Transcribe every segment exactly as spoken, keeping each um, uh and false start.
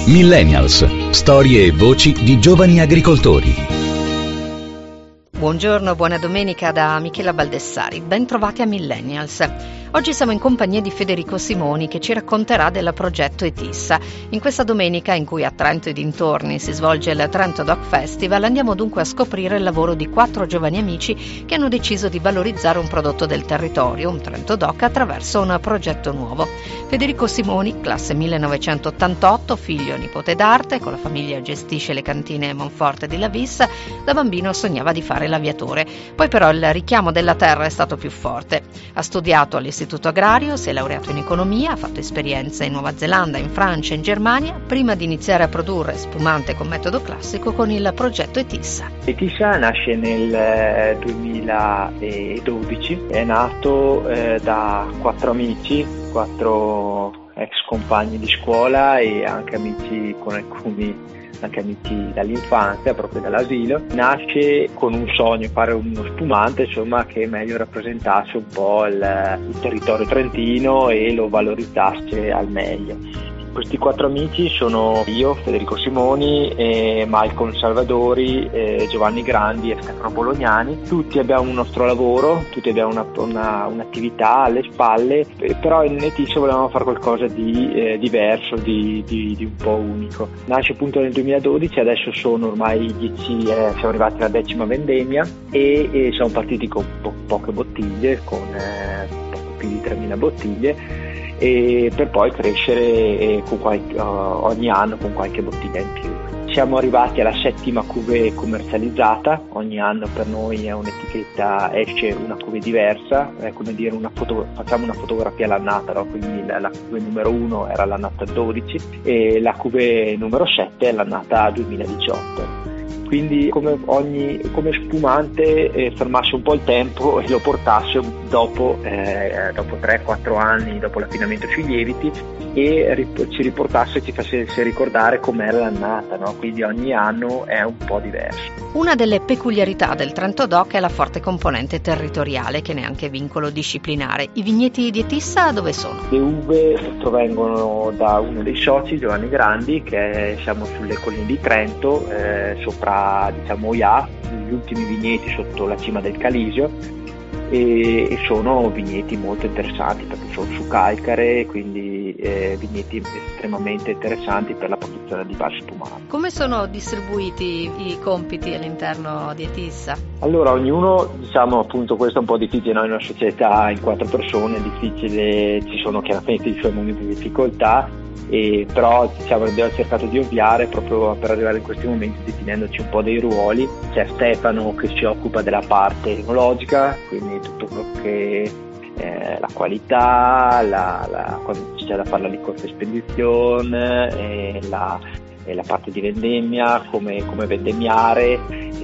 Millennials, storie e voci di giovani agricoltori. Buongiorno, buona domenica da Michela Baldessari. Ben trovati a Millennials. Oggi siamo in compagnia di Federico Simoni che ci racconterà del progetto ETISSA. In questa domenica in cui a Trento e dintorni si svolge il Trento Doc Festival andiamo dunque a scoprire il lavoro di quattro giovani amici che hanno deciso di valorizzare un prodotto del territorio, un Trento Doc, attraverso un progetto nuovo. Federico Simoni, classe millenovecentottantotto, figlio e nipote d'arte, con la famiglia gestisce le cantine Monforte di Lavis, da bambino sognava di fare l'aviatore. Poi però il richiamo della terra è stato più forte. Ha studiato all'Istituto Agrario, si è laureato in economia, ha fatto esperienze in Nuova Zelanda, in Francia e in Germania, prima di iniziare a produrre spumante con metodo classico con il progetto ETISSA. ETISSA nasce nel duemiladodici, è nato eh, da quattro amici, quattro ex compagni di scuola e anche amici con alcuni anche amici dall'infanzia, proprio dall'asilo. Nasce con un sogno, fare uno spumante insomma che meglio rappresentasse un po' il, il territorio trentino e lo valorizzasse al meglio. Questi quattro amici sono io, Federico Simoni, e Malcolm Salvadori, e Giovanni Grandi e Stefano Bolognani. Tutti abbiamo un nostro lavoro, tutti abbiamo una, una, un'attività alle spalle, però in ETISSA volevamo fare qualcosa di eh, diverso, di, di, di un po' unico. Nasce appunto nel duemiladodici, adesso sono ormai dieci, eh, siamo arrivati alla decima vendemmia e, e siamo partiti con po- poche bottiglie, con eh, poco più di tremila bottiglie, e per poi crescere con qualche, uh, ogni anno con qualche bottiglia in più. Siamo arrivati alla settima cuvée commercializzata, ogni anno per noi è un'etichetta, esce una cuvée diversa, è come dire una foto, facciamo una fotografia all'annata, no? Quindi la, la cuvée numero uno era l'annata dodici e la cuvée numero sette è l'annata duemiladiciotto. Quindi come ogni come spumante eh, fermasse un po' il tempo e lo portasse dopo, eh, dopo tre quattro anni, dopo l'affinamento sui lieviti, e rip- ci riportasse, ci facesse ricordare com'era l'annata, no? Quindi ogni anno è un po' diverso. Una delle peculiarità del Trento Doc è la forte componente territoriale, che ne è anche vincolo disciplinare. I vigneti di ETISSA dove sono? Le uve provengono da uno dei soci, Giovanni Grandi, che siamo sulle colline di Trento, eh, sopra diciamo Oia, gli ultimi vigneti sotto la cima del Calisio, e, e sono vigneti molto interessanti perché sono su calcare, quindi eh, vigneti estremamente interessanti per la produzione di bar spumante. Come sono distribuiti i compiti all'interno di ETISSA? Allora, ognuno, diciamo appunto, questo è un po' difficile, noi in una società in quattro persone è difficile, ci sono chiaramente i suoi momenti di difficoltà, e però diciamo, abbiamo cercato di ovviare proprio per arrivare in questi momenti definendoci un po' dei ruoli. C'è Stefano che si occupa della parte enologica, quindi tutto quello che eh, la qualità, la, la, quando c'è da fare la liquore spedizione, e la, e la parte di vendemmia, come, come vendemmiare,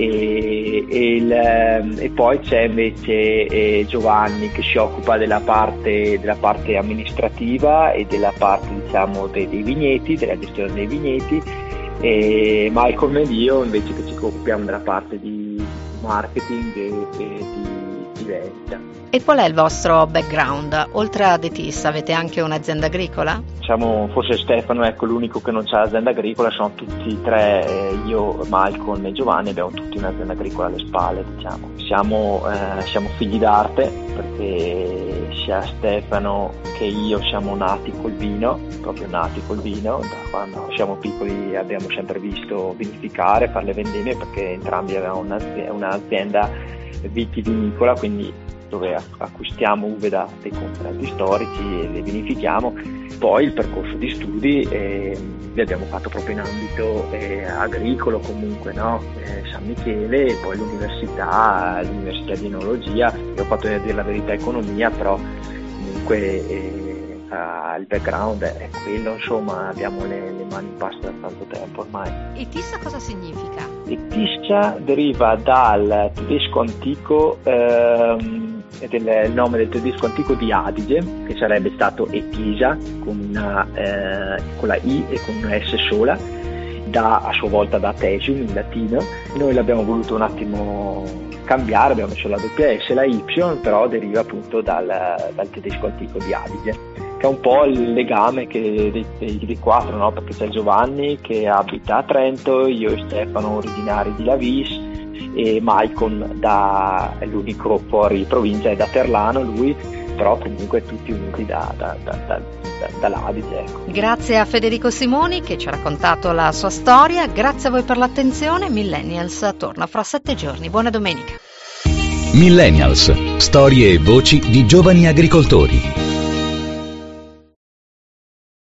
e, e, il, e poi c'è invece eh, Giovanni che si occupa della parte, della parte amministrativa e della parte diciamo dei, dei vigneti, della gestione dei vigneti, e Malcolm ed io invece che ci occupiamo della parte di marketing e, e di, di vendita. E qual è il vostro background? Oltre ad ETISSA avete anche un'azienda agricola? Diciamo, forse Stefano ecco l'unico che non c'ha l'azienda agricola, sono tutti e tre, eh, io, Malcolm e Giovanni abbiamo tutti un'azienda agricola alle spalle, diciamo. Siamo, eh, siamo figli d'arte perché sia Stefano che io siamo nati col vino, proprio nati col vino, da quando siamo piccoli abbiamo sempre visto vinificare, fare le vendemmie perché entrambi avevamo un'azienda, un'azienda vitivinicola, quindi dove acquistiamo uve da dei comprati storici e le vinifichiamo. Poi il percorso di studi eh, li abbiamo fatto proprio in ambito eh, agricolo comunque, no? eh, San Michele, e poi l'università, l'università di enologia. Io ho fatto, a dire la verità, economia, però comunque eh, uh, il background è quello, insomma abbiamo le, le mani in pasta da tanto tempo ormai. ETISSA cosa significa? ETISSA deriva dal tedesco antico, ehm, del nome del tedesco antico di Adige, che sarebbe stato Etisa con una eh, con la I e con una S sola, da a sua volta da Tesium in latino. Noi l'abbiamo voluto un attimo cambiare, abbiamo messo la doppia S e la Y, però deriva appunto dal, dal tedesco antico di Adige. che è un po' il legame che dei, dei, dei quattro, no? Perché c'è Giovanni che abita a Trento, io e Stefano originari di Lavis e Maicon da, è l'unico fuori provincia, è da Terlano lui, però comunque tutti uniti da, da, da, da, da, dall'Adige. Ecco. Grazie a Federico Simoni che ci ha raccontato la sua storia, grazie a voi per l'attenzione. Millennials torna fra sette giorni, buona domenica. Millennials, storie e voci di giovani agricoltori.